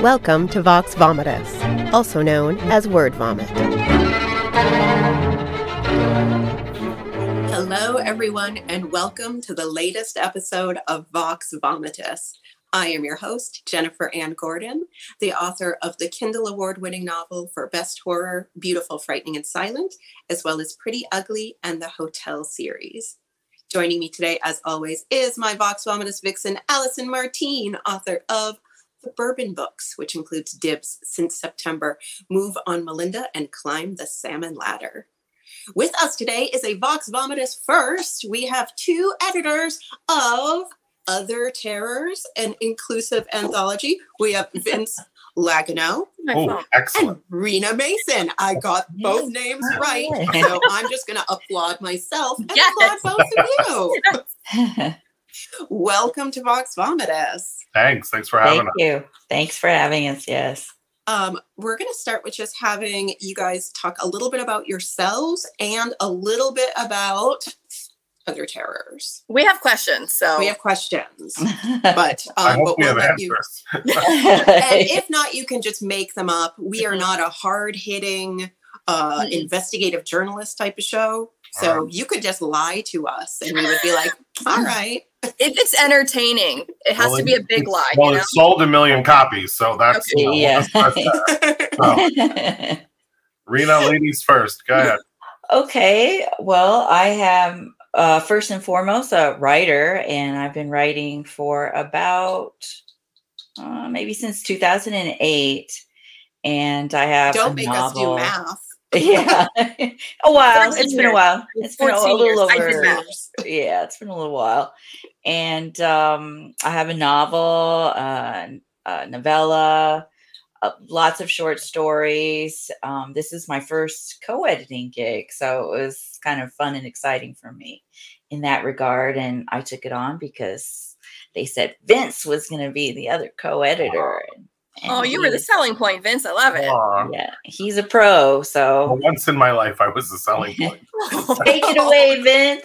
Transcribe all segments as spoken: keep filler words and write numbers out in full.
Welcome to Vox Vomitus, also known as word vomit. Hello, everyone, and welcome to the latest episode of Vox Vomitus. I am your host, Jennifer Ann Gordon, the author of the Kindle Award-winning novel for Best Horror, Beautiful, Frightening, and Silent, as well as Pretty Ugly and the Hotel series. Joining me today, as always, is my Vox Vomitus vixen, Allison Martine, author of The Bourbon Books, which includes Dibs Since September, Move on Melinda, and Climb the Salmon Ladder. With us today is a Vox Vomitus first. We have two editors of Other Terrors, an inclusive anthology. We have Vince Lagano. Oh, excellent. And Rena Mason. I got both names right, so I'm just going to applaud myself and Yes. applaud both of you. Welcome to Vox Vomitus. Thanks. Thanks for having Thank us. you. Thanks for having us. Yes. Um, we're going to start with just having you guys talk a little bit about yourselves and a little bit about Other Terrors. We have questions, so We have questions, but I um, hope but we we'll have let you. answers. And if not, you can just make them up. We are not a hard-hitting uh, Mm-mm. investigative journalist type of show, so Alright. you could just lie to us, and we would be like, "All right." if it's entertaining, it has Well, to be a big it's- lie. Well, you know? it sold a million copies, so that's Okay. you know, Yeah. that's- that's- so, Rena, ladies first. Go ahead. Okay. Well, I am uh, first and foremost a writer, and I've been writing for about uh, maybe since two thousand eight. And I have Don't a make novel. us do math. Yeah, a while. fourteen It's been a years. while. It's been a, a fourteen years. little I did over. math. Yeah, it's been a little while. And um, I have a novel, uh, a novella, uh, lots of short stories. Um, this is my first co-editing gig, so it was kind of fun and exciting for me in that regard. And I took it on because they said Vince was going to be the other co-editor. And, and Oh, you were the he- selling point, Vince. I love it. Aw. yeah, he's a pro, so. Well, once in my life, I was the selling point. Take it away,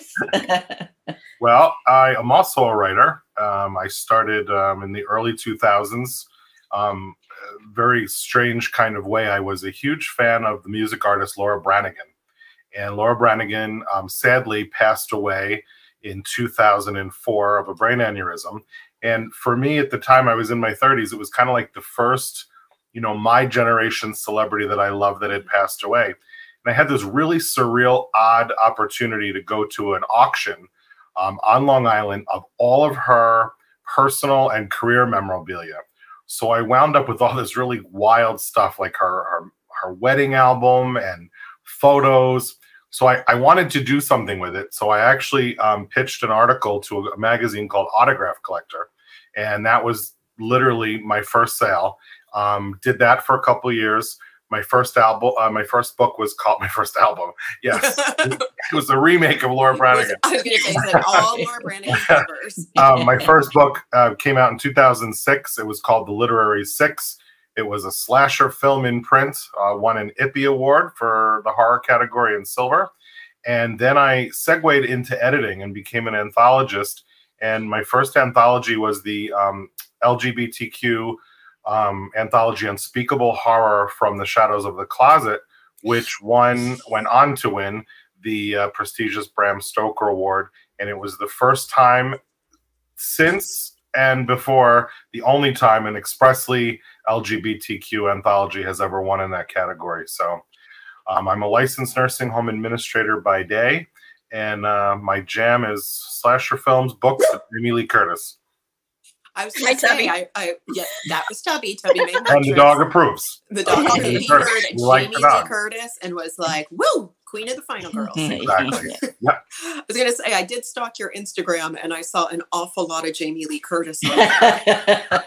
Vince. Well, I am also a writer. Um, I started um, in the early two thousands. Um, a very strange kind of way. I was a huge fan of the music artist Laura Branigan. And Laura Branigan um, sadly passed away in two thousand four of a brain aneurysm. And for me, at the time, I was in my thirties. It was kind of like the first, you know, my generation celebrity that I loved that had passed away. And I had this really surreal, odd opportunity to go to an auction um, on Long Island of all of her personal and career memorabilia. So I wound up with all this really wild stuff, like her her, her wedding album and photos. So I, I wanted to do something with it. So I actually um, pitched an article to a magazine called Autograph Collector. And that was literally my first sale. Um, did that for a couple of years. My first album, uh, my first book was called, my first album, yes. It was a remake of Laura Branigan. I was going to say that all Laura Branigan covers. um, my first book uh, came out in two thousand six. It was called The Literary Six. It was a slasher film in print, uh, won an I P Y award for the horror category in silver. And then I segued into editing and became an anthologist. And my first anthology was the um, L G B T Q um, anthology Unspeakable Horror from the Shadows of the Closet, which won, went on to win the uh, prestigious Bram Stoker Award. And it was the first time since and before, the only time an expressly L G B T Q anthology has ever won in that category. So um, I'm a licensed nursing home administrator by day, and uh, my jam is slasher films, books, with Jamie Lee Curtis. I was Hi, going to say, Tubby. I, I, yeah, that was Tubby. Tubby made my And the choice. dog approves. The dog. Uh, He Jamie heard Curtis. Jamie You like the Lee dog. Curtis and was like, "Woo, Queen of the Final Girls." Exactly. I was going to say, I did stalk your Instagram and I saw an awful lot of Jamie Lee Curtis, on there,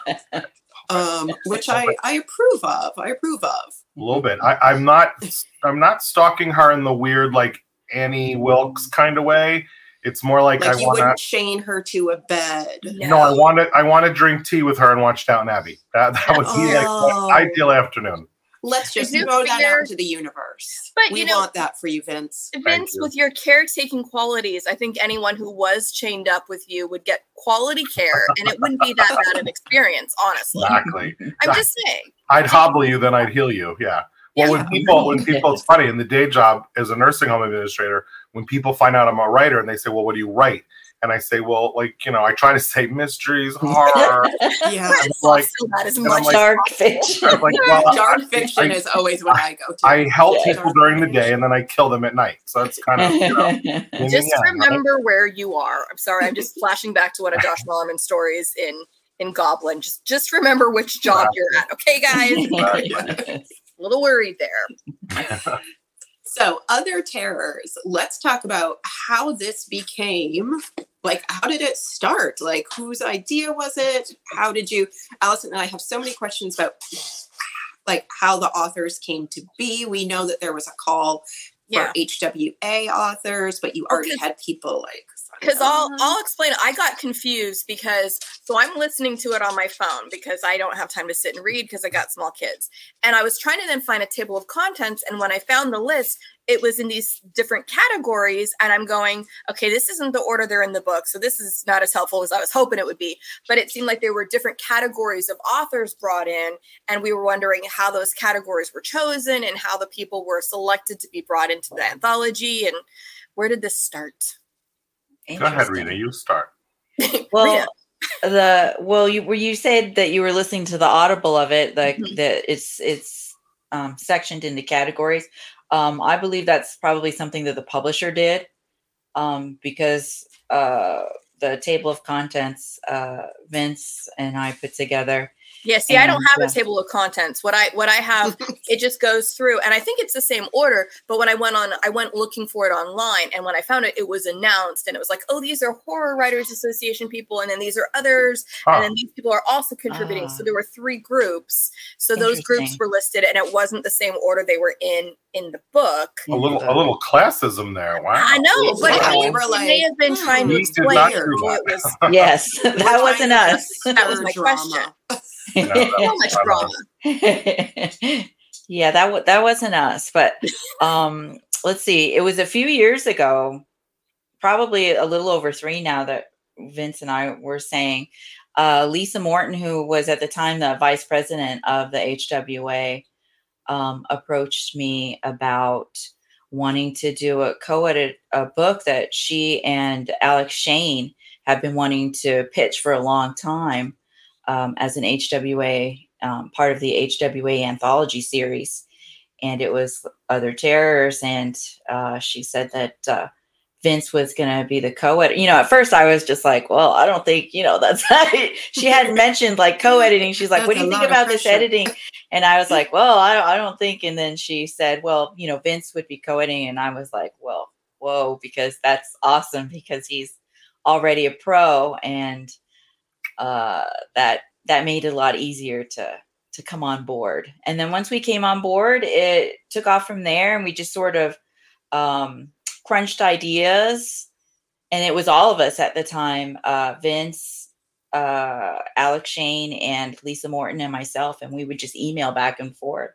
um, which I, I approve of. I approve of. A little bit. I, I'm not. I'm not stalking her in the weird, like Annie Wilkes kind of way. It's more like, Like I you want wouldn't to. chain her to a bed. No, I want to. I want to drink tea with her and watch Downton Abbey. That that would be like Oh. the ideal afternoon. let's just do throw that fear- out into the universe. But, we you know- want that for you, Vince. Vince, you. with your caretaking qualities, I think anyone who was chained up with you would get quality care, and it wouldn't be that bad an experience, honestly. Exactly. I'm just saying. I'd hobble you, then I'd heal you. Yeah. Well, Yeah. when people, when people, it's funny in the day job as a nursing home administrator, when people find out I'm a writer and they say, well, what do you write? And I say, well, like, you know, I try to say mysteries, horror. Yeah. It's like- also not as and I'm much. like- Dark fiction. I'm like, well, Dark I- fiction I- is always what I go to. I help Yeah. people during the day and then I kill them at night. So it's kind of, you know, yin and Just yang, right? remember where you are. I'm sorry, I'm just flashing back to one of Josh Mellerman stories in in Goblin. Just just remember which job you're at. Okay, guys? A little worried there. So, other terrors. Let's talk about how this became. Like, how did it start? Like, whose idea was it? How did you, Allison and I have so many questions about, like, how the authors came to be. We know that there was a call for Yeah. H W A authors, but you Well, already 'cause- had people like. Because I'll um, I'll explain. I got confused because so I'm listening to it on my phone because I don't have time to sit and read because I got small kids. And I was trying to then find a table of contents. And when I found the list, it was in these different categories. And I'm going, okay, this isn't the order they're in the book. So this is not as helpful as I was hoping it would be. But it seemed like there were different categories of authors brought in. And we were wondering how those categories were chosen and how the people were selected to be brought into the anthology. And where did this start? Go ahead, Rena. You start. Well, Rita. the well, you were you said that you were listening to the Audible of it, like Mhm. that it's it's um, sectioned into categories. Um, I believe that's probably something that the publisher did, um, because uh, the table of contents uh, Vince and I put together. Yeah, see, I don't And, have uh, a table of contents. What I what I have, it just goes through, and I think it's the same order. But when I went on, I went looking for it online, and when I found it, it was announced, and it was like, oh, these are Horror Writers Association people, and then these are others, Huh. and then these people are also contributing. Ah. So there were three groups. So those groups Interesting. were listed, and it wasn't the same order they were in in the book. A little, a little classism there. Wow. I know, but Yeah, I we mean, were they like, may have been hmm, trying to we did explain not how do that. it was. Yes, We're that wasn't trying to us. That was my drama. question. No, that So was much not drama. us. Yeah, that w- that wasn't us. But um, let's see. It was a few years ago, probably a little over three now, that Vince and I were saying. Uh, Lisa Morton, who was at the time the vice president of the H W A, um, approached me about wanting to do a co-edit a book that she and Alex Shane have been wanting to pitch for a long time, um, as an H W A, um, part of the H W A anthology series. And it was Other Terrors. And uh, she said that uh, Vince was going to be the co-editor. You know, at first I was just like, well, I don't think, you know, that's she hadn't mentioned like co-editing. She's like, That's what do a you think lot of about this pressure. editing? And I was like, well, I don't, I don't think. And then she said, well, you know, Vince would be co-editing. And I was like, well, whoa, because that's awesome, because he's already a pro, and uh, that that made it a lot easier to to come on board. And then once we came on board, it took off from there, and we just sort of um, crunched ideas. And it was all of us at the time, uh, Vince, uh, Alex Shane, and Lisa Morton, and myself, and we would just email back and forth.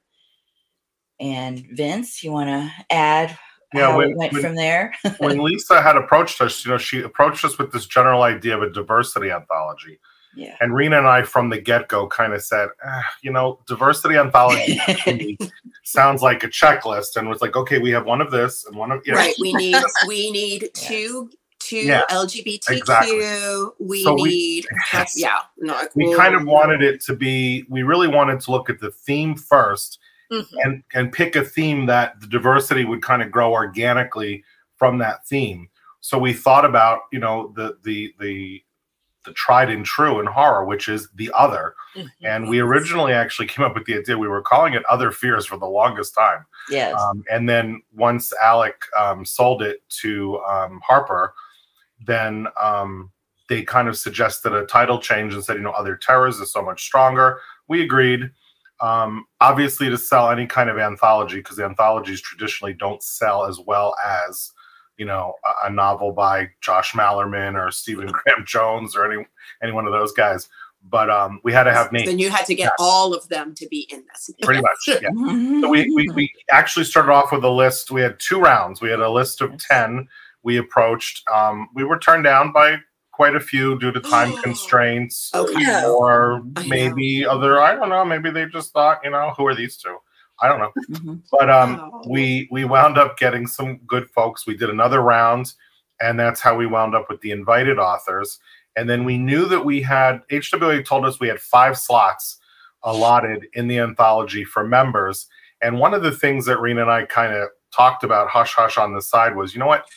And Vince, you want to add Yeah, how when- it went when- from there? When Lisa had approached us, you know, she approached us with this general idea of a diversity anthology. Yeah. And Rena and I, from the get-go, kind of said, eh, you know, diversity anthology to me sounds like a checklist, and was like, okay, we have one of this and one of, you know, Right. We need we need two two Yeah, L G B T Q. exactly. We So we- need Yes. yeah. No, like, we whoa. kind of wanted it to be, we really wanted to look at the theme first, Mhm. and and pick a theme that the diversity would kind of grow organically from that theme. So we thought about, you know, the the the the tried and true in horror, which is the other. Mhm. And we originally actually came up with the idea, we were calling it Other Fears for the longest time. Yes. Um, and then once Alec um, sold it to um, Harper, then um, they kind of suggested a title change and said, you know, Other Terrors is so much stronger. We agreed. Um, obviously, to sell any kind of anthology, because the anthologies traditionally don't sell as well as, you know, a, a novel by Josh Mallerman or Stephen Graham Jones or any any one of those guys. but um, we had to have names. Then you had to get Yes. all of them to be in this. Pretty much, yeah. So we, we we actually started off with a list. We had two rounds. We had a list of ten. We approached. Um, we were turned down by quite a few due to time constraints, Okay. or I know. maybe other. I don't know. Maybe they just thought, you know, who are these two? I don't know. Mhm. But um, Wow. we we wound up getting some good folks. We did another round, and that's how we wound up with the invited authors. And then we knew that we had H W A told us we had five slots allotted in the anthology for members. And one of the things that Rena and I kind of talked about hush hush on the side was, you know what?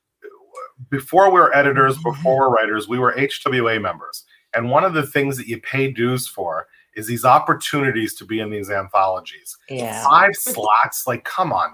Before we were editors, before we we're writers, we were H W A members. And one of the things that you pay dues for is these opportunities to be in these anthologies. Yeah. Five slots, like, come on,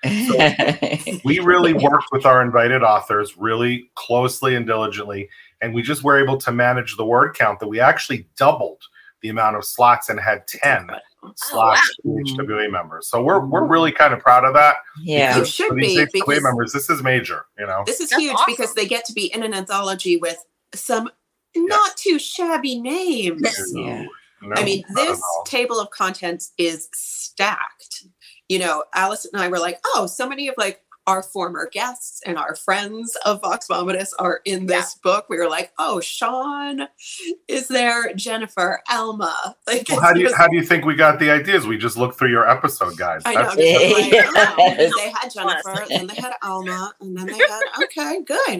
man. We really worked with our invited authors really closely and diligently, and we just were able to manage the word count that we actually doubled the amount of slots and had ten slots for H W A members. So we're we're really kind of proud of that. Yeah. You because should for these be, H W A because- members, this is major, you know. This is That's huge awesome. because they get to be in an anthology with some not too shabby names. Yeah. No, I mean, not at this all. table of contents is stacked. You know, Alice and I were like, oh, so many of like our former guests and our friends of Vox Vomitus are in this book. We were like, oh, Sean is there, Jennifer, Alma. Like, Well, how do you it's how do you think we got the ideas? We just looked through your episode guides. I know. That's- Just like, Yes. oh, they had Jennifer, Honestly. then they had Alma, and then they had, okay, good,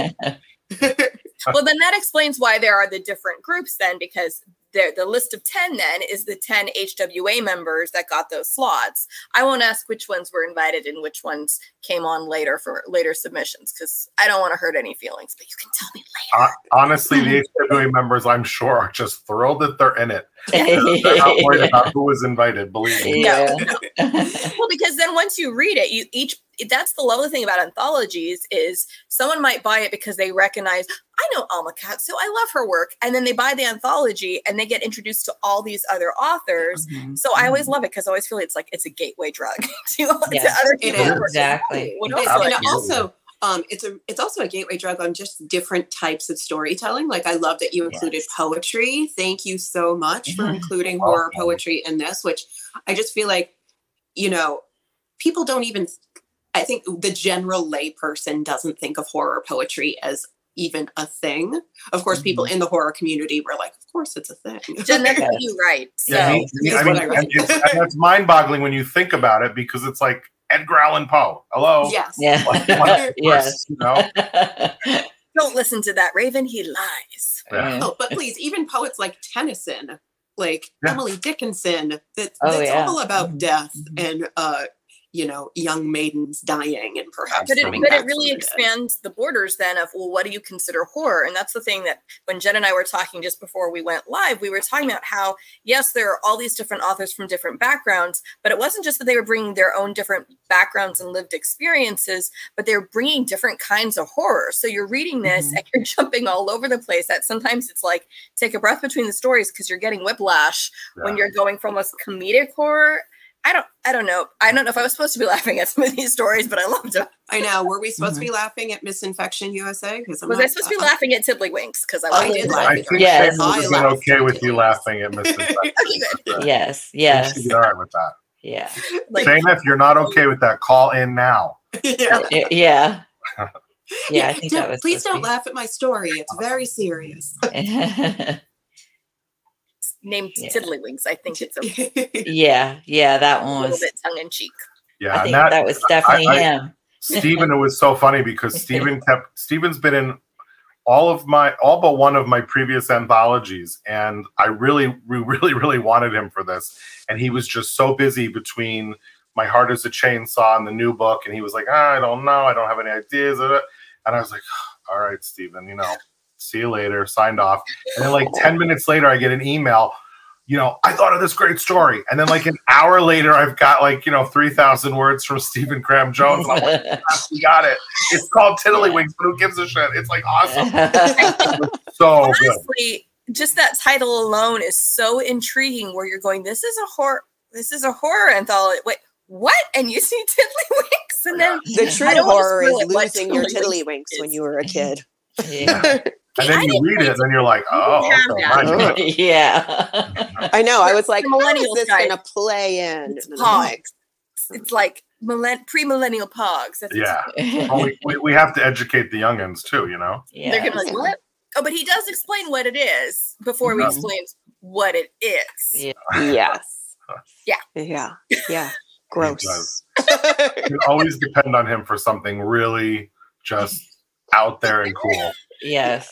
good. Well, then that explains why there are the different groups then, because there, the list of ten then is the ten H W A members that got those slots. I won't ask which ones were invited and which ones came on later for later submissions, because I don't want to hurt any feelings, but you can tell me later. Uh, honestly, the H W A members, I'm sure, are just thrilled that they're in it. They're, they're not worried about who was invited, believe me. Yeah. Well, because then once you read it, you each that's the lovely thing about anthologies is someone might buy it because they recognize, I know Alma Katsu, I love her work. And then they buy the anthology and they get introduced to all these other authors. Mhm. So I always love it because I always feel it's like it's a gateway drug to, to Yes, other it people. is. who are Exactly. like, what And else it- do I and it do? also, um, it's a it's also a gateway drug on just different types of storytelling. Like, I love that you included Yes. poetry. Thank you so much for Yeah. including Welcome. horror poetry in this, which I just feel like, you know, people don't even. I think the general layperson doesn't think of horror poetry as even a thing. Of course, people in the horror community were like, "Of course, it's a thing." Jen, that's what you write. So Yeah, me- me- That's I mean, what I write. and it's, and it's mind-boggling when you think about it because it's like Edgar Allan Poe. Hello. Yes. Yeah. Like, what- Yes. You know? don't listen to that Raven. He lies. Yeah. Oh, but please, even poets like Tennyson, like Yeah. Emily Dickinson, that, Oh, that's yeah. all about Mhm. death Mhm. and, uh, you know, young maidens dying and perhaps But it, coming but back it really from the dead. expands the borders then of, well, what do you consider horror? And that's the thing that when Jen and I were talking just before we went live, we were talking about how, yes, there are all these different authors from different backgrounds, but it wasn't just that they were bringing their own different backgrounds and lived experiences, but they're bringing different kinds of horror. So you're reading this Mhm. and you're jumping all over the place. That sometimes it's like, take a breath between the stories because you're getting whiplash when Yeah. you're going from a comedic horror. I don't, I don't know. I don't know if I was supposed to be laughing at some of these stories, but I loved them. I know. Were we supposed Mhm. to be laughing at Misinfection U S A? Because Was I supposed to be laughing at Tiddlywinks? Because I I liked did it. laugh. I think Yes. Shane would have I been laughed. okay with you laughing at Mister Okay, good. Yes. She'd Yes. be all right with that. Yeah. Like, Shane, if you're not okay with that, call in now. Yeah. Y- Yeah. Yeah. I think Don't- that was. please don't supposed laugh at my story. It's very serious. to be- named Yeah. Tiddlywinks. I think it's a yeah. Yeah. That one little was. bit tongue in cheek. Yeah, I and think that, that was definitely I- him. Stephen, it was so funny because Stephen kept Stephen's been in all of my all but one of my previous anthologies, and I really, we really, really wanted him for this, and he was just so busy between My Heart Is a Chainsaw and the new book, and he was like, ah, I don't know, I don't have any ideas of it, and I was like, all right, Stephen, you know, see you later, signed off, and then like ten minutes later, I get an email. You know, I thought of this great story. And then like an hour later, I've got like, you know, three thousand words from Stephen Graham Jones. And I'm like, yes, we got it. It's called Tiddlywinks, but who gives a shit? It's like awesome. So good. Honestly, just that title alone is so intriguing. Where you're going, this is a horror. This is a horror anthology. Wait, what? And you see Tiddlywinks, and then The true I don't wanna horror spoil is it, what losing your Tiddlywinks tiddlywinks when is. you were a kid. Yeah. And then I you didn't read it, and then you're like, oh, have okay, that. nice. Oh. Yeah. I know. I was like, The how is millennial this guy. going to play in? It's And I'm like, Pogs. It's like millenn- pre-millennial Pogs. That's Yeah. Well, we, we, we have to educate the youngins too, you know? Yeah. They're gonna be like, Yeah. what? Oh, but he does explain what it is before he Mhm. explains what it is. Yeah. yes. Yeah. Yeah. Yeah. Gross. does. You always depend on him for something really just out there and cool. Yes.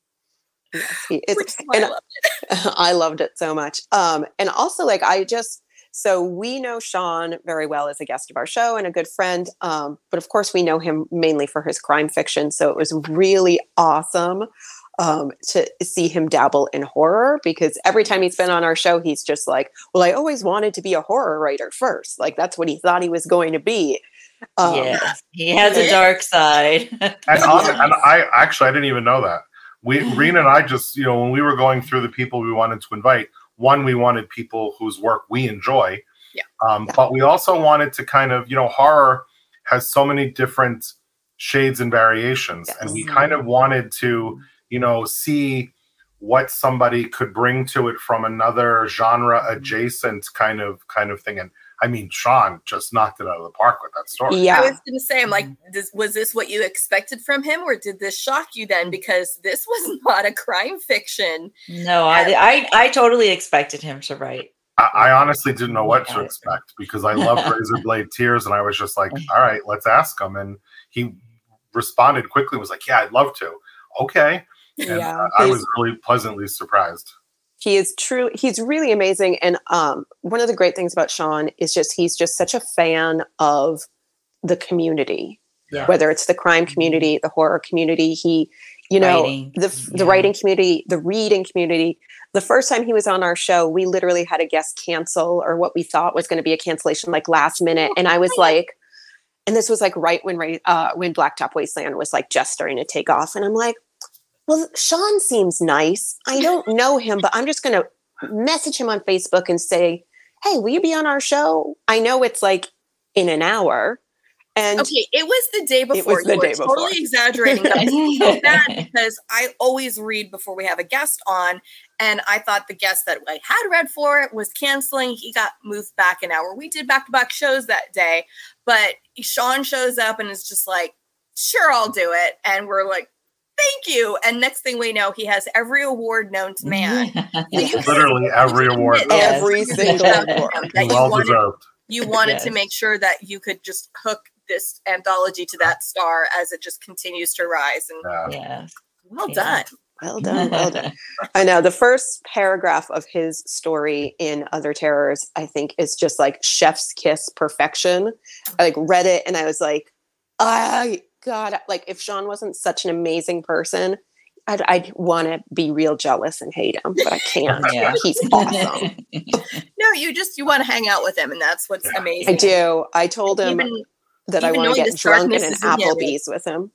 Yes, he- it's, Which is why I and love it. I loved it so much. Um, and also, like, I just, so we know Sean very well as a guest of our show and a good friend. Um, but of course, we know him mainly for his crime fiction. So it was really awesome um, to see him dabble in horror, because every time he's been on our show, he's just like, well, I always wanted to be a horror writer first. Like, that's what he thought he was going to be. Um, Yes. He has a dark side. And, on, and I actually, I didn't even know that. We, Rena and I just, you know, when we were going through the people we wanted to invite, one, we wanted people whose work we enjoy. Yeah. Um, Yeah. But we also wanted to kind of, you know, horror has so many different shades and variations. Yes. And we kind of wanted to, you know, see what somebody could bring to it from another genre adjacent kind of kind of thing. And I mean, Sean just knocked it out of the park with that story. yeah. I was going to say, I'm like, this, was this what you expected from him, or did this shock you then? Because this was not a crime fiction. No, I, I I totally expected him to write. I, I honestly didn't know what to Yeah. expect because I loved Razor Blade Tears, and I was just like, all right, let's ask him. And he responded quickly, was like, yeah, I'd love to. Okay. And Yeah. uh, I He's- was really pleasantly surprised. He is true. He's really amazing. And um, one of the great things about Sean is just, he's just such a fan of the community, Yeah. whether it's the crime community, the horror community, he, you know, Writing. the, the Yeah. writing community, the reading community. The first time he was on our show, we literally had a guest cancel, or what we thought was going to be a cancellation, like last minute. And I was like, and this was like right when, Ra- uh, when Blacktop Wasteland was like just starting to take off. And I'm like, well, Sean seems nice. I don't know him, but I'm just going to message him on Facebook and say, hey, will you be on our show? I know it's like in an hour. And Okay, it was the day before. was the you day were before. totally exaggerating. That was so bad because I always read before we have a guest on, and I thought the guest that I had read for it was canceling. He got moved back an hour. We did back-to-back shows that day, but Sean shows up and is just like, sure, I'll do it. And we're like, thank you. And next thing we know, he has every award known to man. You- Literally every award. Yes. every single award. that you Well wanted, deserved. you wanted to Yes. make sure that you could just hook this anthology to that star as it just continues to rise. And Yeah. Yes. well Yeah. done. Well done, well done. I know the first paragraph of his story in Other Terrors, I think, is just like chef's kiss perfection. I like read it and I was like, I God, like if Sean wasn't such an amazing person, I'd, I'd want to be real jealous and hate him, but I can't. Yeah. He's awesome. No, you just you want to hang out with him, and that's what's Yeah. amazing. I do. I told him Even that I even want to knowing get this drunk in darkness an is in him. Applebee's with him.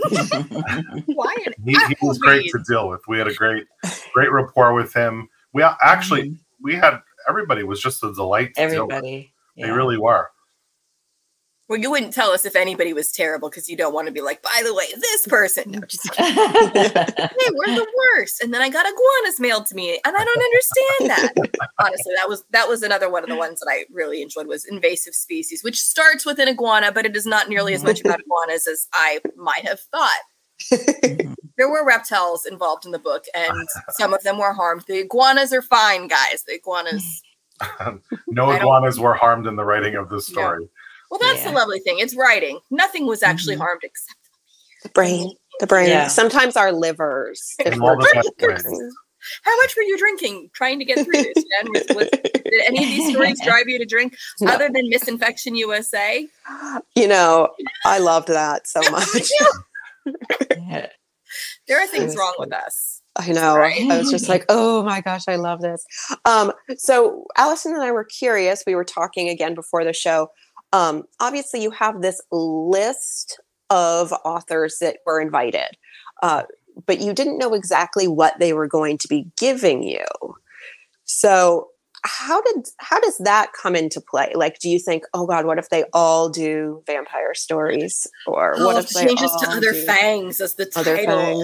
why an He, he was great Applebee's? to deal with. We had a great, great rapport with him. We a- actually, we had everybody was just a delight to deal with. Everybody. They Yeah. really were. Well, you wouldn't tell us if anybody was terrible because you don't want to be like, by the way, this person. No, just kidding. Hey, we're the worst. And then I got iguanas mailed to me, and I don't understand that. Honestly, that was that was another one of the ones that I really enjoyed was invasive species, which starts with an iguana, but it is not nearly as much about iguanas as I might have thought. There were reptiles involved in the book, and some of them were harmed. The iguanas are fine, guys. The iguanas. No I don't- iguanas were harmed in the writing of this story. Well, that's Yeah. the lovely thing. It's writing. Nothing was actually Mhm. harmed except The brain, the brain. Yeah. Sometimes our livers. If And we're all the best drinking. ways. how much were you drinking trying to get through this, Jen? Was, was, did any of these stories drive you to drink No. other than Misinfection U S A? You know, I loved that so much. Yeah. There are things was wrong with us. I know. Right? I was just like, oh my gosh, I love this. Um, so Allison and I were curious. We were talking again before the show. Um, obviously, you have this list of authors that were invited, uh, but you didn't know exactly what they were going to be giving you. So how did how does that come into play? Like, do you think, oh God, what if they all do vampire stories, or Oh, what if if it they changes all to Other do Fangs as the Other title.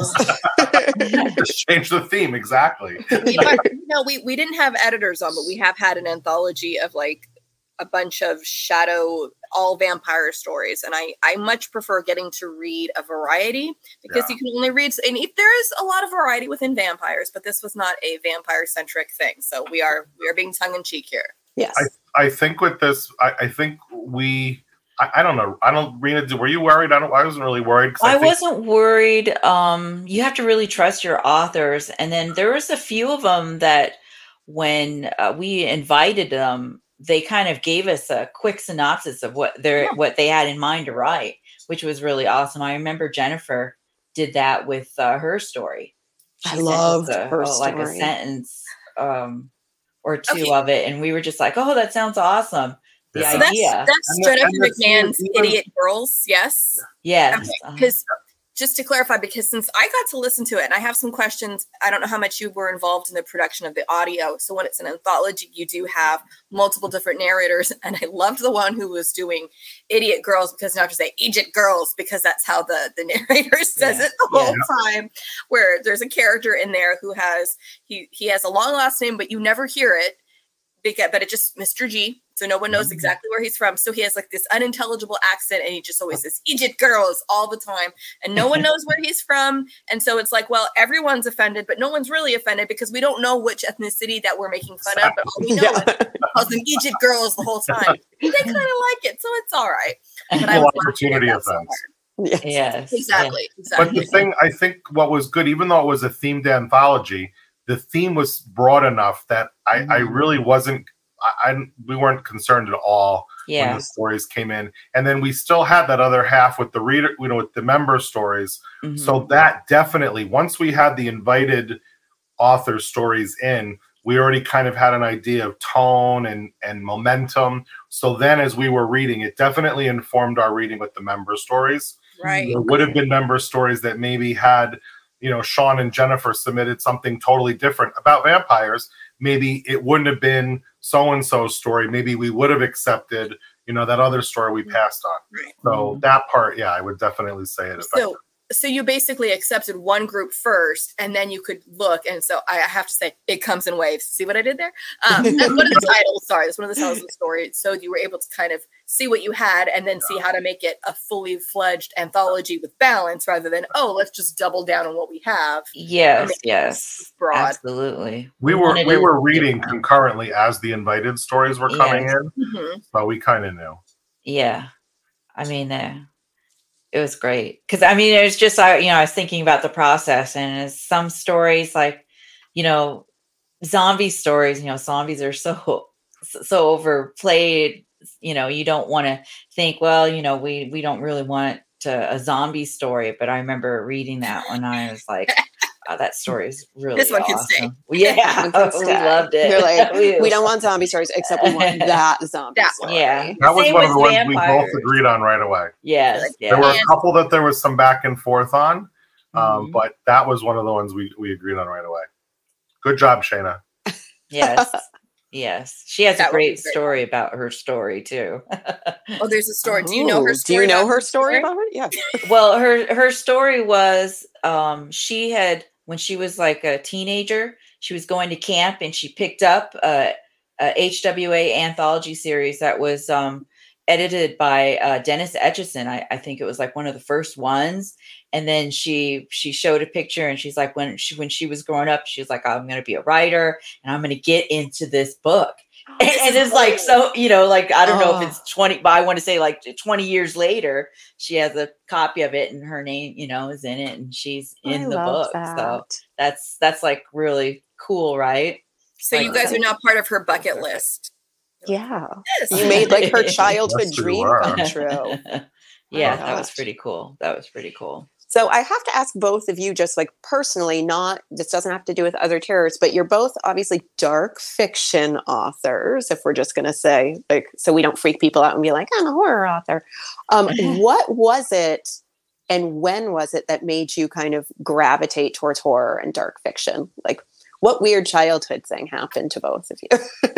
Fangs? Just change the theme exactly. We are, you know, we, we didn't have editors on, but we have had an anthology of like a bunch of shadow, all vampire stories. And I, I much prefer getting to read a variety because Yeah. you can only read, and if there is a lot of variety within vampires, but this was not a vampire centric thing. So we are, we are being tongue in cheek here. Yes. I, I think with this, I, I think we, I, I don't know. I don't, Rena, were you worried? I don't, I wasn't really worried. 'cause I, I think, wasn't worried. Um, you have to really trust your authors. And then there was a few of them that when uh, we invited them, they kind of gave us a quick synopsis of what they Yeah. what they had in mind to write, which was really awesome. I remember Jennifer did that with uh, her story. I sent us loved a, her a- like a story. sentence um, or two Okay. of it, and we were just like, "Oh, that sounds awesome." The Yeah. So that's, idea, that's And the- Jennifer and the scene McMahon's even- Idiot Girls. Yes. yes, Okay, uh-huh. because just to clarify, because since I got to listen to it and I have some questions, I don't know how much you were involved in the production of the audio. So when it's an anthology, you do have multiple different narrators. And I loved the one who was doing Idiot Girls, because now I have to say Idiot Girls, because that's how the, the narrator says Yeah, it the whole yeah. time, where there's a character in there who has, he, he has a long last name, but you never hear it. Because, but it just Mister G, so no one knows exactly where he's from. So he has like this unintelligible accent, and he just always says "Egypt girls" all the time, and no one knows where he's from. And so it's like, well, everyone's offended, but no one's really offended because we don't know which ethnicity that we're making fun of. But all we know Yeah. is he calls them Egypt girls the whole time. They kind of like it, so it's all right. But I Equal was laughing at opportunity that so offense. hard. Yes. yes, Exactly, But exactly. the thing, I think what was good, even though it was a themed anthology, the theme was broad enough that I, I Mhm. really wasn't, I, I we weren't concerned at all yeah, when yeah. the stories came in. And then we still had that other half with the reader, you know, with the member stories. Mhm. So that definitely, once we had the invited author stories in, we already kind of had an idea of tone and, and momentum. So then as we were reading, it definitely informed our reading with the member stories. Right. There would have been member stories that maybe had, you know, Sean and Jennifer submitted something totally different about vampires. Maybe it wouldn't have been so-and-so's story. Maybe we would have accepted, you know, that other story we passed on. Right. So Mhm. that part, yeah, I would definitely say it affected. So, so you basically accepted one group first, and then you could look. And so I have to say, it comes in waves. See what I did there? Um, that's one of the titles. Sorry, that's one of the titles of the story. So you were able to kind of see what you had, and then see how to make it a fully fledged anthology with balance, rather than oh, let's just double down on what we have. yes, make it yes, broad. absolutely. we were wanted we to- were reading concurrently as the invited stories were coming Yes. in, Mhm. so we kind of knew. Yeah, I mean, uh, it was great because I mean, it's just I, you know, I was thinking about the process, and it's some stories like, you know, zombie stories. You know, zombies are so so overplayed. You know, you don't want to think, well, you know, we we don't really want to, a zombie story. But I remember reading that when I was like, oh, that story is really This one can stay. awesome. Yeah, One can we stay. loved it. You're like, We- we don't want zombie stories, except we want that zombie That story. Yeah. That was Same one of with the ones we vampires. both agreed on right away. Yes, Like, yeah. There were a And- couple that there was some back and forth on, um, Mhm. but that was one of the ones we, we agreed on right away. Good job, Shayna. Yes. Yes. She has That a would be great great. story about her story too. Oh, there's a story. Do you know her Ooh, story? Do you know about her story about it? Yeah. Well, her her story was um she had, when she was like a teenager, she was going to camp and she picked up a, a H W A anthology series that was um edited by uh, Dennis Etchison. I, I think it was like one of the first ones. And then she she showed a picture, and she's like, when she when she was growing up, she was like, I'm going to be a writer and I'm going to get into this book. And, This and is it's like, old. so, you know, like, I don't know Oh. if it's twenty, but I want to say like twenty years later, she has a copy of it and her name, you know, is in it and she's in I the love book. that. So that's, that's like really cool, right? So you guys are now part of her bucket list. Yeah. Yes. You made like her childhood Yes, we dream were. come true. Yeah, Oh, that was gosh. pretty cool. That was pretty cool. So I have to ask both of you, just like personally, not, this doesn't have to do with other terrors, but you're both obviously dark fiction authors, if we're just going to say, like, so we don't freak people out and be like, I'm a horror author. Um, what was it and when was it that made you kind of gravitate towards horror and dark fiction? Like, What weird childhood thing happened to both of you?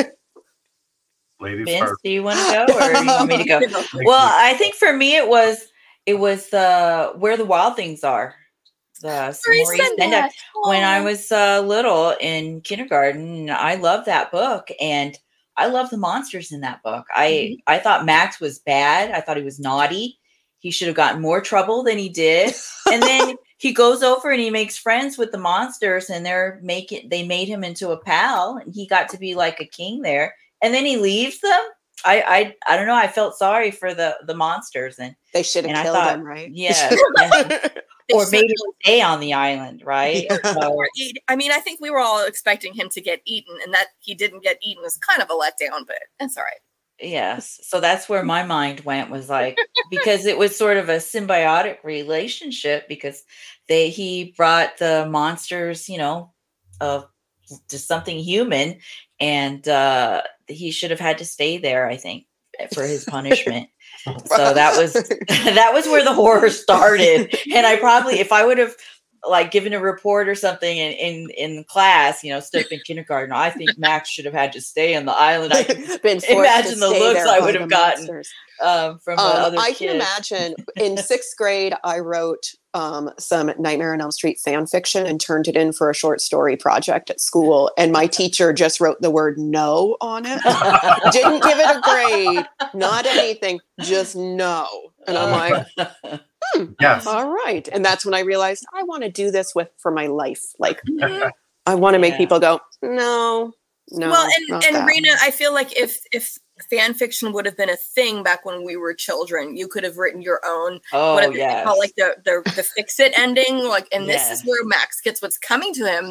Ladies Vince, first. do you want to go or do you want me to go? Well, I think for me it was it was the Where the Wild Things Are. The Maurice Maurice Sendak. Sendak. When I Aw. was uh, little in kindergarten, I loved that book, and I love the monsters in that book. I Mhm. I thought Max was bad. I thought he was naughty. He should have gotten more trouble than he did. And then he goes over and he makes friends with the monsters, and they're making they made him into a pal, and he got to be like a king there. And then he leaves them. I I I don't know. I felt sorry for the the monsters, and They should have and I killed thought, him, right? yeah, yeah. They or made him certainly- stay on the island, right? Yeah. So, or eat- I mean, I think we were all expecting him to get eaten, and that he didn't get eaten was kind of a letdown, but that's all right. yes. So that's where my mind went, was like, because it was sort of a symbiotic relationship, because they he brought the monsters, you know, of to something human, and uh he should have had to stay there, I think, for his punishment. So that was that was where the horror started. And I probably, if I would have like given a report or something in in, in class, you know, still in kindergarten, I think Max should have had to stay on the island. I can Been forced imagine to the stay looks there I by would the have gotten. monsters. um, from the Um, other I kids. can imagine in sixth grade, I wrote um, some Nightmare on Elm Street fan fiction and turned it in for a short story project at school. And my teacher just wrote the word no on it. Didn't give it a grade, not anything, just no. And I'm like, hmm, Yes. all right. And that's when I realized I want to do this with for my life. Like, I want to make Yeah. people go, no, no. well, and not and that. Rena, I feel like if if fan fiction would have been a thing back when we were children, you could have written your own. Oh, What if yes. call like the the the fix it ending, like, and this Yes. is where Max gets what's coming to him.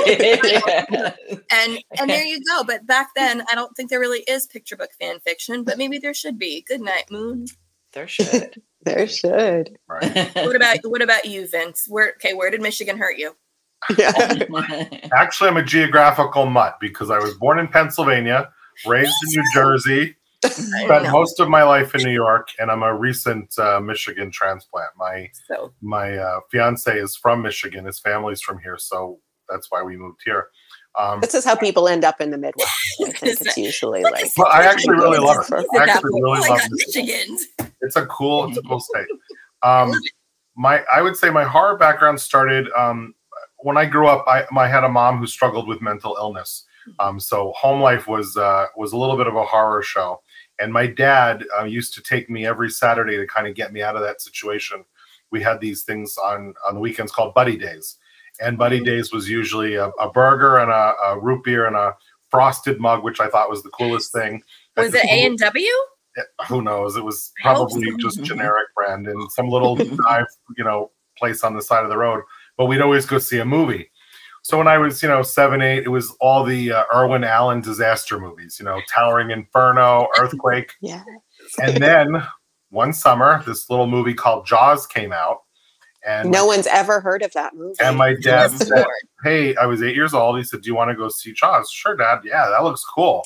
That- and and there you go. But back then, I don't think there really is picture book fan fiction, but maybe there should be. Good night, Moon. There should. There should. Right. What about what about you, Vince? Where okay, where did Michigan hurt you? Yeah. Actually, I'm a geographical mutt because I was born in Pennsylvania, raised in New Jersey, I spent know. most of my life in New York, and I'm a recent uh, Michigan transplant. My So my uh, fiance is from Michigan. His family's from here, so that's why we moved here. Um, This is how people end up in the Midwest. I think it's usually like, well, I actually really love it. At I that actually point, really oh, I love got Michigan. Michigan's. It's a cool, it's a cool state. Um, my, I would say my horror background started um, when I grew up. I, I had a mom who struggled with mental illness, um, so home life was uh, was a little bit of a horror show. And my dad uh, used to take me every Saturday to kind of get me out of that situation. We had these things on on the weekends called Buddy Days, and Buddy Days was usually a, a burger and a, a root beer and a frosted mug, which I thought was the coolest thing. Was it A and W? Who knows? It was I hope probably so. just generic brand in some little dive, you know, place on the side of the road. But we'd always go see a movie. So when I was, you know, seven, eight, it was all the uh, Irwin Allen disaster movies, you know, Towering Inferno, Earthquake. yeah. And then one summer, this little movie called Jaws came out. And No one's ever heard of that movie. and my dad Yes, said, Lord. hey, I was eight years old. He said, do you want to go see Jaws? Sure, Dad. Yeah, that looks cool.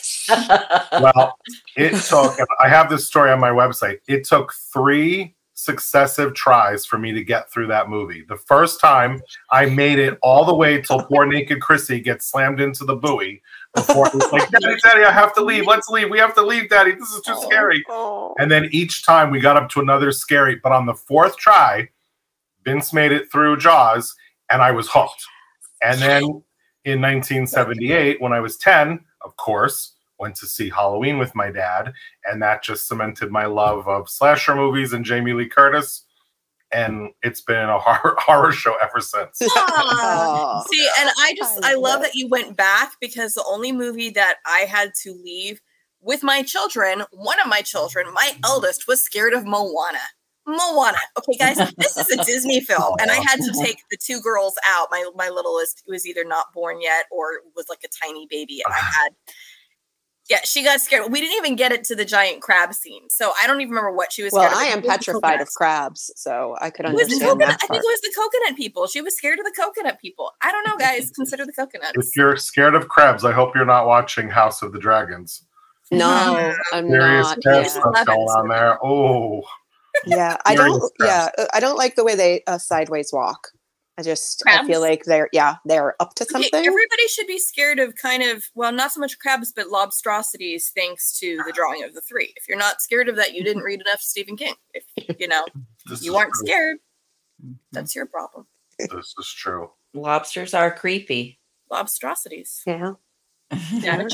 Well, it took, and I have this story on my website. It took three successive tries for me to get through that movie. The first time I made it all the way till poor naked Chrissy gets slammed into the buoy before it was like, Daddy, Daddy, I have to leave. Let's leave. We have to leave, Daddy. This is too scary. Oh. And then each time we got up to another scary, but on the fourth try, Vince made it through Jaws and I was hooked. And then in nineteen seventy-eight, when I was ten, of course, went to see Halloween with my dad. And that just cemented my love of slasher movies and Jamie Lee Curtis. And it's been a horror, horror show ever since. Ah. Oh. See, and I just I I love love it. that you went back, because the only movie that I had to leave with my children, one of my children, my eldest, was scared of Moana. Moana. Okay, guys, this is a Disney film, and I had to take the two girls out. My my littlest was either not born yet or was like a tiny baby, and I had. Yeah, she got scared. We didn't even get it to the giant crab scene, so I don't even remember what she was Well, scared of. I It am was the petrified of coconuts. crabs, so I could It was the understand coconut. that I part. think it was the coconut people. She was scared of the coconut people. I don't know, guys. Consider the coconuts. If you're scared of crabs, I hope you're not watching House of the Dragons. No, I'm Serious not. bad Yeah. stuff going on there. Oh, Yeah, I Serious don't. crabs. Yeah, uh, I don't like the way they uh, sideways walk. I just Crabs? I feel like they're yeah they're up to Okay, something. everybody should be scared of kind of, well, not so much crabs, but lobstrosities, thanks to the drawing of the three. If you're not scared of that, you didn't read enough Stephen King. If you know This you is aren't true. scared, that's your problem. This is true. Lobsters are creepy. Lobstrosities. Yeah. Yeah.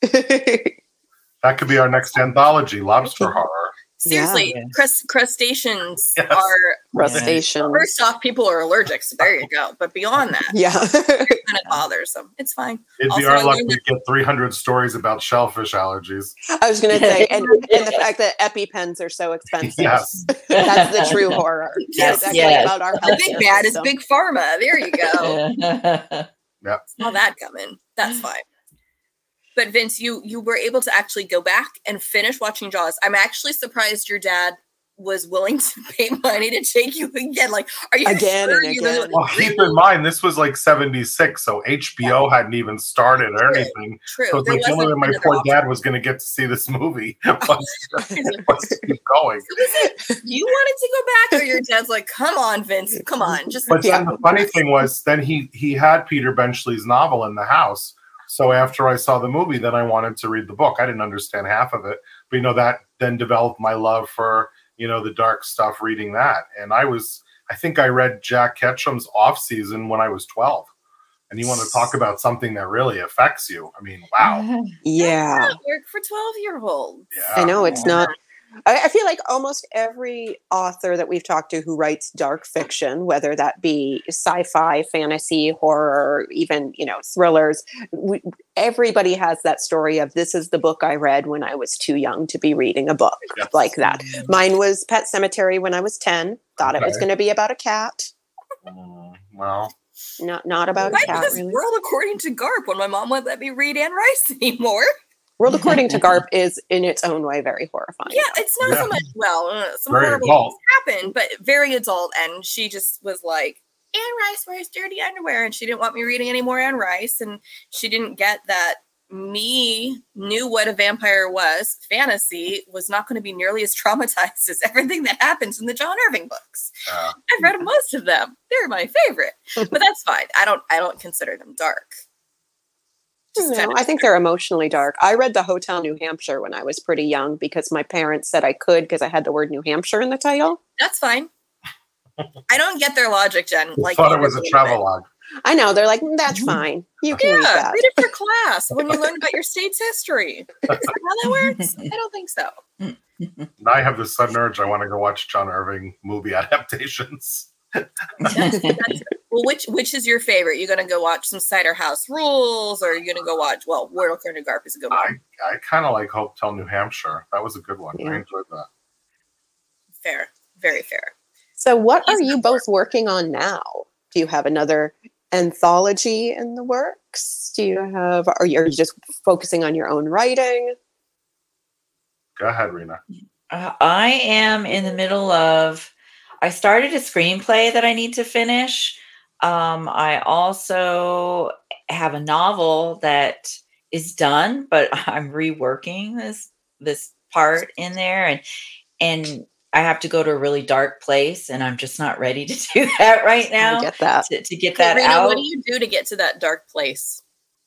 That could be our next anthology, lobster horror. Seriously, Yeah. crust- crustaceans Yes. are, Crustacean. first off, people are allergic, so there you go. But beyond that, Yeah. kind of bothersome. It's fine. It'd be Also, our I luck learned to get three hundred stories about shellfish allergies. I was gonna say, and, and the fact that EpiPens are so expensive. Yes. That's the true horror. Yes, That's yes. about our The big healthcare bad is system. big pharma. There you go. yeah. Saw that coming. That's fine. But Vince, you you were able to actually go back and finish watching Jaws. I'm actually surprised your dad was willing to pay money to take you again. Like, are you Again sure and you again. Well, keep in mind, this was like seventy-six, so H B O hadn't even started or True. anything. True. So it's There like the only wasn't way my another poor option. dad was going to get to see this movie was, was to keep going. So was it you wanted to go back, or your dad's like, "Come on, Vince, come on, just." But then the funny thing was, then he he had Peter Benchley's novel in the house. So after I saw the movie, then I wanted to read the book. I didn't understand half of it, but you know that then developed my love for you know the dark stuff. Reading that, and I was I think I read Jack Ketchum's Off Season when I was twelve. And you want to talk about something that really affects you? I mean, wow. Yeah. That's not work for twelve year olds. Yeah. I know it's not. I, I feel like almost every author that we've talked to who writes dark fiction, whether that be sci-fi, fantasy, horror, even you know thrillers, we, everybody has that story of this is the book I read when I was too young to be reading a book Yes. like that. Mine was Pet Cemetery when I was ten. Thought it was Okay. going to be about a cat, Mm, well, not not about Why? a cat. Because Really. World According to Garp, when my mom wouldn't let me read Anne Rice anymore. World According to Garp is in its own way very horrifying. Yeah, it's not Yeah. so much. Well, uh, some Very horrible adult. things happened, but very adult. And she just was like, Anne Rice wears dirty underwear, and she didn't want me reading any more Anne Rice, and she didn't get that me knew what a vampire was. Fantasy was not going to be nearly as traumatized as everything that happens in the John Irving books. uh, I've read most of them; they're my favorite, but that's fine. I don't. I don't consider them dark. Just No, kind of- I think they're emotionally dark. I read The Hotel New Hampshire when I was pretty young because my parents said I could because I had the word New Hampshire in the title. That's fine. I don't get their logic, Jen. Like thought it either was a way. travelogue. I know. They're like, "Mm, that's fine. You can read Yeah, that. read it for class when you learn about your state's history. Is that how that works? I don't think so. Now I have this sudden urge. I want to go watch John Irving movie adaptations. That's, that's, well, which which is your favorite? You gonna go watch some Cider House Rules, or are you gonna go watch? Well, World According to Garp is a good I, one. I kind of like Hotel New Hampshire. That was a good one. Yeah. I enjoyed that. Fair, very fair. So, what He's are you not both working on now? Do you have another anthology in the works? Do you have, or are you just focusing on your own writing? Go ahead, Rena. Uh, I am in the middle of, I started a screenplay that I need to finish. Um, I also have a novel that is done, but I'm reworking this this part in there, and and I have to go to a really dark place, and I'm just not ready to do that right now. I get that. To, to get Okay, that Rena, out. what do you do to get to that dark place?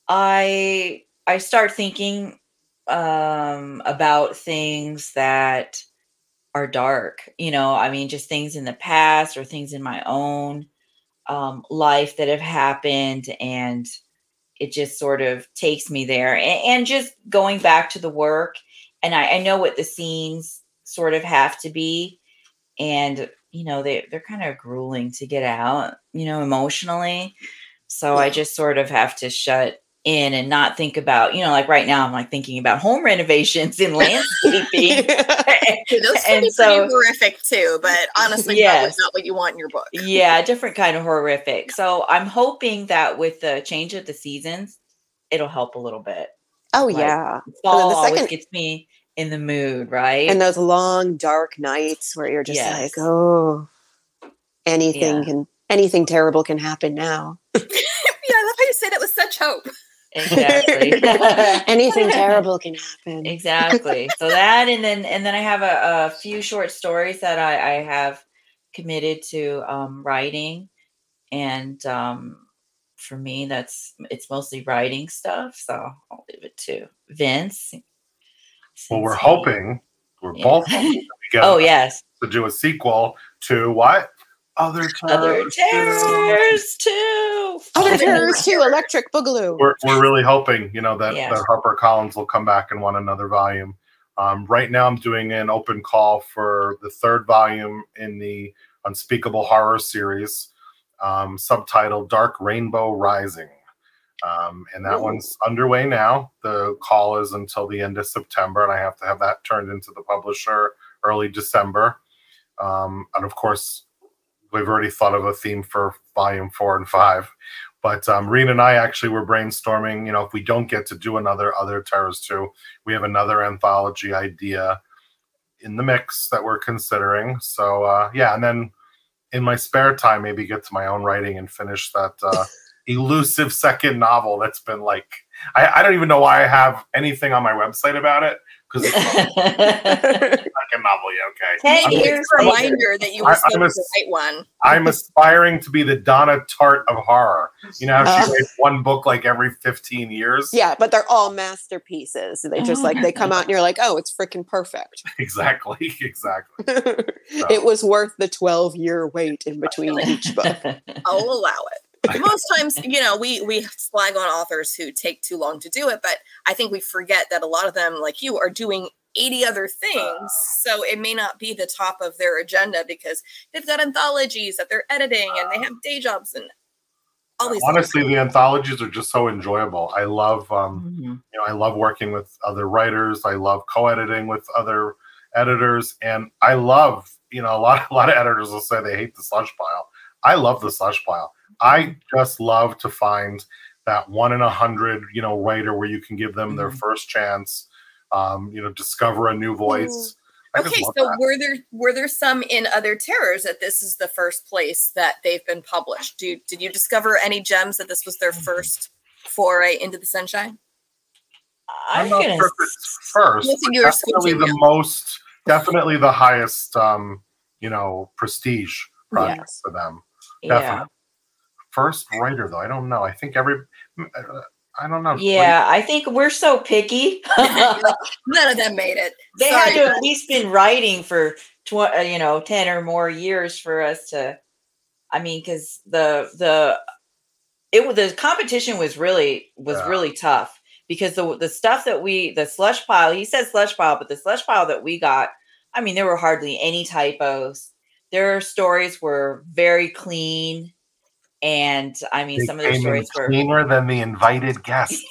I I start thinking um, about things that are dark. You know, I mean, just things in the past or things in my own um, life that have happened, and it just sort of takes me there. And, and just going back to the work, and I, I know what the scenes sort of have to be, and you know, they they're kind of grueling to get out, you know, emotionally. So I Yeah. just sort of have to shut in and not think about, you know, like right now I'm like thinking about home renovations and landscaping. Okay, those can And be so- pretty horrific too, but honestly, Yes. probably not what you want in your book. Yeah, different kind of horrific. So I'm hoping that with the change of the seasons, it'll help a little bit. Oh, Like, yeah. Fall the always second- gets me in the mood, right? And those long, dark nights where you're just Yes. like, oh, anything Yeah. can, anything terrible can happen now. Yeah, I love how you say that with such hope. Exactly. Anything terrible can happen. Exactly. So that, and then and then I have a, a few short stories that I, I have committed to um, writing, and um, for me, that's it's mostly writing stuff. So I'll leave it to Vince. Well, we're since he- hoping, we're Yeah. both hoping that we get Oh yes, to do a sequel to what? Other Other Terrors. Terrors too. Other Oh, Terrors too. Electric Boogaloo. We're we're really hoping, you know, that, Yeah. that Harper Collins will come back and want another volume. Um, right now, I'm doing an open call for the third volume in the Unspeakable Horror series, um, subtitled Dark Rainbow Rising. Um, and that Ooh. one's underway now. The call is until the end of September, and I have to have that turned into the publisher early December. Um, and of course, we've already thought of a theme for volume four and five. But um, Rena and I actually were brainstorming, you know, if we don't get to do another Other Terrors two, we have another anthology idea in the mix that we're considering. So, uh, yeah, and then in my spare time, maybe get to my own writing and finish that uh, elusive second novel that's been like, I, I don't even know why I have anything on my website about it, because it's not a second novel, yeah, okay. Ten I'm- years It's a later. reminder that you I- were supposed I'm a- to write one. I'm aspiring to be the Donna Tartt of horror. You know how she Uh. writes one book like every fifteen years? Yeah, but they're all masterpieces. They just like they come out and you're like, oh, it's freaking perfect. Exactly, exactly. It was worth the twelve year wait in between each book. I'll allow it. Most times, you know, we we slag on authors who take too long to do it, but I think we forget that a lot of them, like you, are doing eighty other things. So it may not be the top of their agenda because they've got anthologies that they're editing and they have day jobs and all these. Honestly, the anthologies are just so enjoyable. I love, um, Mhm. you know, I love working with other writers. I love co-editing with other editors, and I love, you know, a lot, a lot of editors will say they hate the slush pile. I love the slush pile. I just love to find that one in a hundred, you know, writer where you can give them their Mhm. first chance, um, you know, discover a new voice. I just Okay, love so that. were there were there some in Other Terrors that this is the first place that they've been published? Do did you discover any gems that this was their first foray into the sunshine? I'm I'm not gonna sure if it's first, Listen, but you're definitely switching the now. most, definitely the highest, um, you know, prestige project Yes. for them. yeah. Definitely. First writer, though, I don't know. I think every, uh, I don't know. Yeah, I think we're so picky. None of them made it. They Sorry, had to guys. at least been writing for tw- uh, you know ten or more years for us to. I mean, because the the it was the competition was really was Yeah. really tough because the the stuff that we the slush pile he said slush pile, but the slush pile that we got, I mean, there were hardly any typos. Their stories were very clean, and I mean, They some of their came in stories were. cleaner than the invited guests.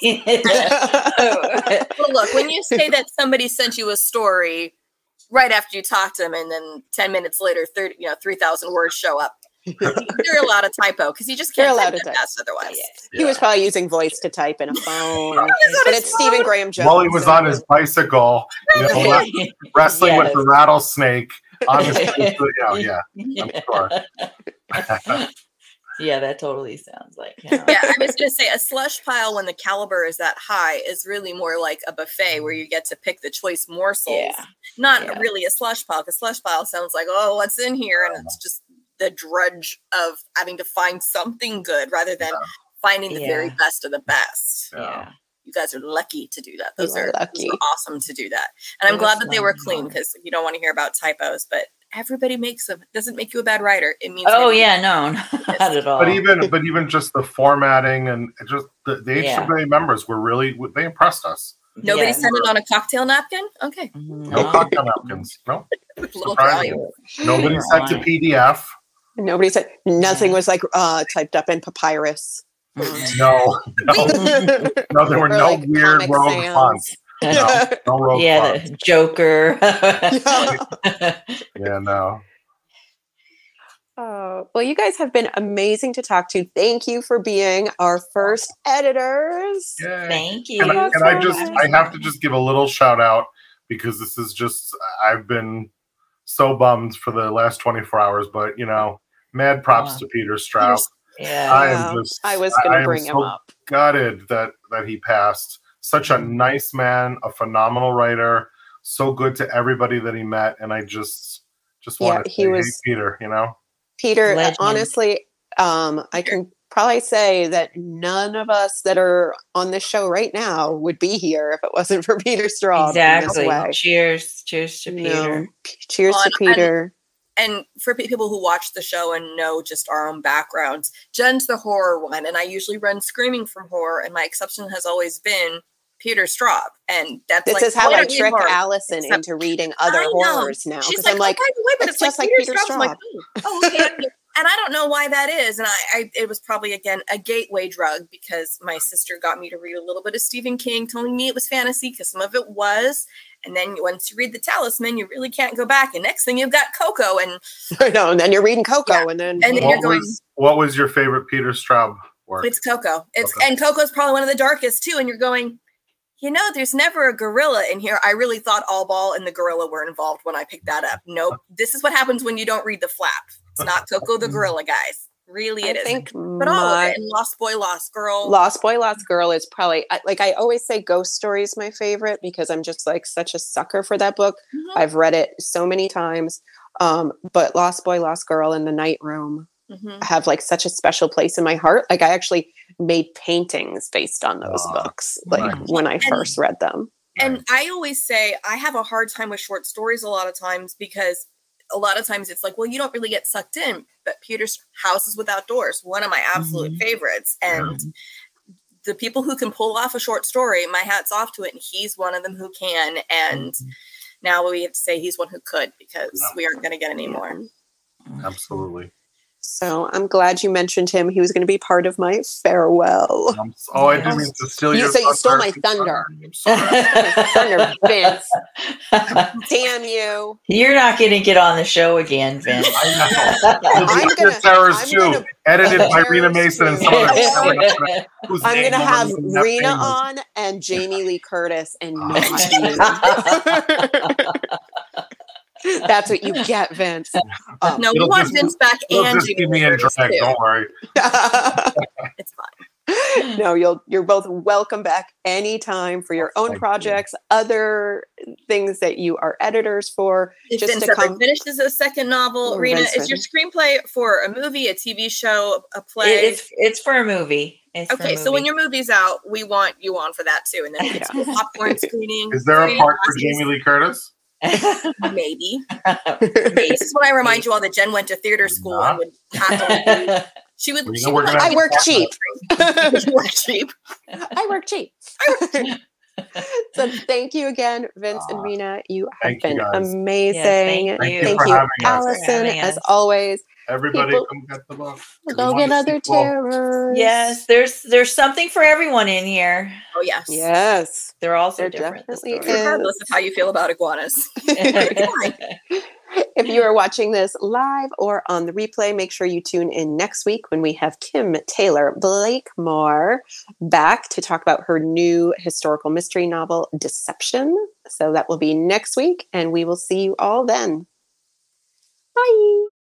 Well, look, when you say that somebody sent you a story right after you talked to them, and then ten minutes later, thirty, you know, three thousand words show up, you're allowed a typo because you just You're can't allowed type to that type. fast otherwise. He was probably using voice to type in a phone. on But his it's Stephen Graham Jones. While he was on his bicycle, you know, Yeah. wrestling with Yes. the rattlesnake on his, oh, yeah, I'm sure. Yeah, that totally sounds like him. Yeah, I was going to say a slush pile when the caliber is that high is really more like a buffet where you get to pick the choice morsels, Yeah. not Yeah. really a slush pile. Because slush pile sounds like, oh, what's in here, and it's just the drudge of having to find something good rather than Yeah. finding the very Yeah. best of the best. Yeah. You guys are lucky to do that. You Those are are, lucky. those are awesome to do that. And I'm It glad was that they were fun. clean because you don't want to hear about typos, but everybody makes them. It doesn't make you a bad writer. It means Oh maybe- yeah, no, not at all. But even, but even just the formatting and just the, the H Yeah. W A members were really, they impressed us. Nobody Yeah. sent it on a cocktail napkin? Okay. Mhm, No no. cocktail napkins. No. Little Surprising. value. Nobody You're sent to lying. P D F. Nobody said nothing Yeah. was like uh, typed up in papyrus. Mhm. No, no, no. There were Or no like weird Comic rogue Sans. fonts. No, no rogue Yeah, fonts. the Joker. Yeah, no. Oh, well, you guys have been amazing to talk to. Thank you for being our first editors. Yay. Thank you. Can, I, can I just, so I have to just give a little shout out because this is just, I've been so bummed for the last twenty-four hours, but you know, mad props Yeah. to Peter Strauss. Yeah. I Yeah, am just, I was I going am to bring him so up. gutted that, that he passed. Such a nice man, a phenomenal writer, so good to everybody that he met. And I just, just Yeah, want to he say, was- hey, Peter, you know? Peter, uh, Legend. honestly, Um, I can probably say that none of us that are on this show right now would be here if it wasn't for Peter Straub. Exactly. In this way. Cheers. Cheers to Peter. No. Cheers On- to Peter. And for pe- people who watch the show and know just our own backgrounds, Jen's the horror one, and I usually run Screaming from Horror, and my exception has always been Peter Straub. And that's This like, is how why I don't we trick horror? Allison Except- into reading other I know. horrors now. She's Because like, I'm like, oh, by the way, but it's it's, like just like Peter, Peter Straub. I'm like, Straub. oh, oh, okay. And I don't know why that is. And I, I, it was probably, again, a gateway drug because my sister got me to read a little bit of Stephen King, telling me it was fantasy because some of it was. And then once you read The Talisman, you really can't go back. And next thing you've got Coco. And I know. And then you're reading Coco. Yeah. And then, And then What you're going, was what was your favorite Peter Straub work? it's Coco. It's Okay. And Coco's probably one of the darkest too. And you're going, you know, there's never a gorilla in here. I really thought All Ball and the gorilla were involved when I picked that up. Nope. This is what happens when you don't read the flap. It's not Coco the gorilla, guys. Really, I it isn't. think But all of my it. And Lost Boy, Lost Girl. Lost Boy, Lost Girl is probably, I- like I always say Ghost Story is my favorite because I'm just like such a sucker for that book. Mhm. I've read it so many times. Um, but Lost Boy, Lost Girl and The Night Room Mhm. have like such a special place in my heart. Like I actually made paintings based on those Ah, books, like nice. when I And- first read them. And I always say I have a hard time with short stories a lot of times because a lot of times it's like, well, you don't really get sucked in. But Peter's Houses Without Doors, one of my absolute Mhm. favorites. And the people who can pull off a short story, my hat's off to it. And he's one of them who can. And now we have to say he's one who could because Yeah. we aren't going to get any more. Absolutely. So I'm glad you mentioned him. He was going to be part of my farewell. I'm s- oh, I didn't mean to steal You- your so you stole thunder. my thunder. I'm sorry. Thunder, Vince. Damn you. You're not going to get on the show again, Vince. I know. I'm Your gonna- Terrors I'm too. gonna- Edited by Terrors Rena Mason and too. some other whose I'm name going to no have one even knows. Rena on and Jamie Lee Curtis and Oh. not you. That's what you get, Vince. Um, No, we It'll want just- Vince back It'll and just Jamie keep me Lee in Curtis, drag. too. Don't worry. It's fine. no, you'll you're both welcome back anytime for your own Thank you. projects, other things that you are editors for. If Just Vince to ever come- finishes a second novel, Oh, Rena, Vince is your screenplay for a movie, a T V show, a play? It- it's it's for a movie. It's for a Okay, so when movie. your movie's out, we want you on for that too, and then we can do a popcorn screening. Is there a screening part for classes. Jamie Lee Curtis? Maybe. This is when I remind you all that Jen went to theater school and would happily. She would. Well, you she know, would we're let gonna I me work watch cheap. it. You work cheap. I work cheap. So thank you again, Vince and Aw, Rena. You have thank you, been guys. amazing. Yes, thank you. Thank you Thank for you, having us. Allison, having as us. always. Everybody People- come get the book. We'll We go want get a other sequel. terrors. Yes, there's there's something for everyone in here. Oh yes. Yes. They're all so There different. the definitely stories. is. Regardless of how you feel about iguanas. If you are watching this live or on the replay, make sure you tune in next week when we have Kim Taylor Blakemore back to talk about her new historical mystery novel, Deception. So that will be next week, and we will see you all then. Bye.